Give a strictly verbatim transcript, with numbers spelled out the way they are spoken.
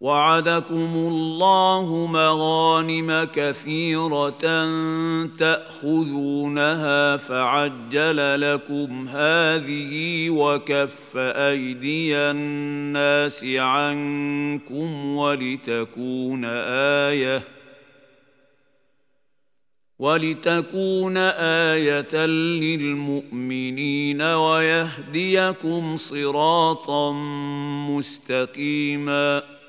وعدكم الله مغانم كثيرة تأخذونها فعجل لكم هذه وكف أيدي الناس عنكم ولتكون آية ولتكون آية للمؤمنين ويهديكم صراطا مستقيما